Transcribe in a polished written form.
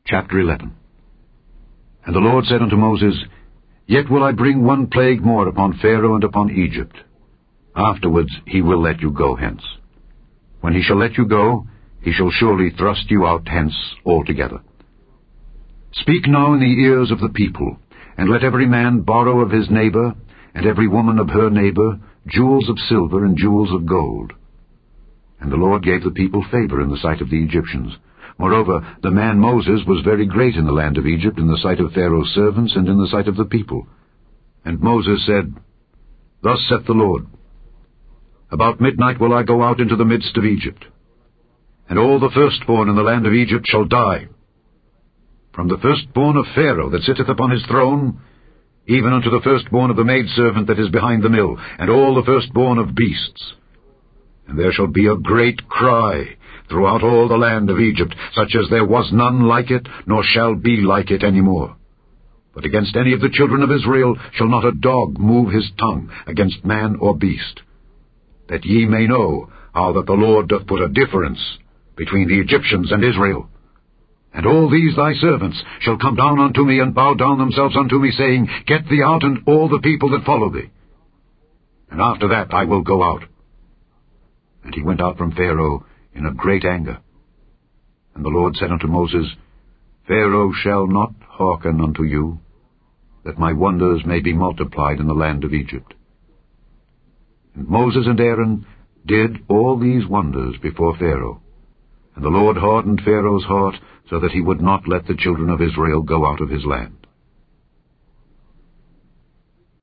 Chapter 11. And the Lord said unto Moses, Yet will I bring one plague more upon Pharaoh and upon Egypt. Afterwards he will let you go hence. When he shall let you go, he shall surely thrust you out hence altogether. Speak now in the ears of the people, and let every man borrow of his neighbor, and every woman of her neighbor, jewels of silver and jewels of gold. And the Lord gave the people favor in the sight of the Egyptians. Moreover, the man Moses was very great in the land of Egypt, in the sight of Pharaoh's servants, and in the sight of the people. And Moses said, Thus saith the Lord, About midnight will I go out into the midst of Egypt, and all the firstborn in the land of Egypt shall die, from the firstborn of Pharaoh that sitteth upon his throne, even unto the firstborn of the maidservant that is behind the mill, and all the firstborn of beasts. And there shall be a great cry throughout all the land of Egypt, such as there was none like it, nor shall be like it any more. But against any of the children of Israel shall not a dog move his tongue against man or beast, that ye may know how that the Lord doth put a difference between the Egyptians and Israel. And all these thy servants shall come down unto me, and bow down themselves unto me, saying, Get thee out, and all the people that follow thee. And after that I will go out. And he went out from Pharaoh in a great anger. And the Lord said unto Moses, Pharaoh shall not hearken unto you, that my wonders may be multiplied in the land of Egypt. And Moses and Aaron did all these wonders before Pharaoh. And the Lord hardened Pharaoh's heart, so that he would not let the children of Israel go out of his land.